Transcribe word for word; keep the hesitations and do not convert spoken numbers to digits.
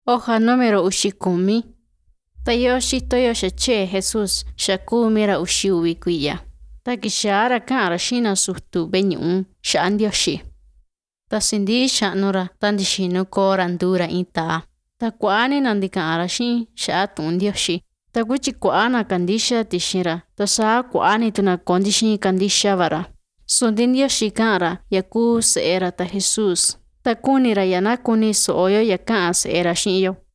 Hoja número uxikumi. Tayoshi toyosha che Jesús shakumira uxiuwi kuiya. Takishara kara shina suhtu benyun shandioshi. Tasindi shanura tandishinu kora ndura inta. Takwani nandikara shin shatun dioshi. Takuchi kuana kandisha tishira. Tasa kuani tuna kondishin kandisha vara. Sundin dioshi kara yaku seera ta Jesús. Takunira yanakuni sooyo yakaa seera shinyo.